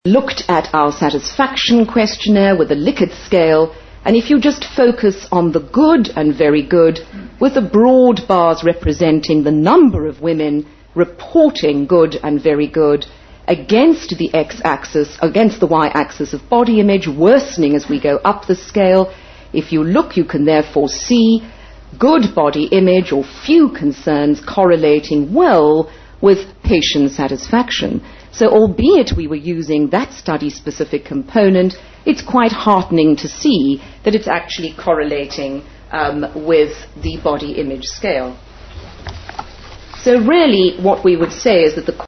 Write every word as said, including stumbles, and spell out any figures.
looked at our satisfaction questionnaire with the Likert scale, and if you just focus on the good and very good, with the broad bars representing the number of women reporting good and very good, against the x-axis, against the y-axis of body image, worsening as we go up the scale. If you look, you can therefore see good body image or few concerns correlating well with patient satisfaction. So albeit we were using that study-specific component, it's quite heartening to see that it's actually correlating um, with the body image scale. So really what we would say is that the